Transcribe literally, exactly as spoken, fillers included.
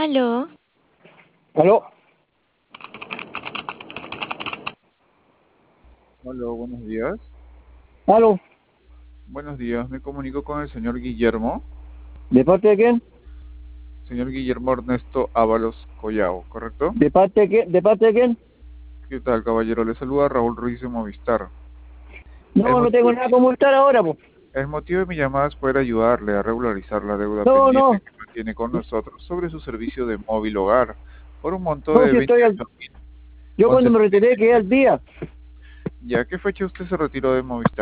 Aló, ¿Aló? Hola, buenos días. ¿Aló? Buenos días, me comunico con el señor Guillermo. ¿De parte de quién? Señor Guillermo Ernesto Ábalos Collao, ¿correcto? ¿De parte de quién? ¿De parte de quién? ¿Qué tal, caballero? Le saluda Raúl Ruiz de Movistar. El No, no motivo, tengo nada como estar ahora, pues. el motivo de mi llamada es poder ayudarle a regularizar la deuda No, pendiente no, que mantiene con nosotros sobre su servicio de móvil hogar por un monto no, de si estoy al... veintiocho mil Yo con cuando me setenta y retiré seis quedé al pesos. día. ¿Ya qué fecha usted se retiró de Movistar?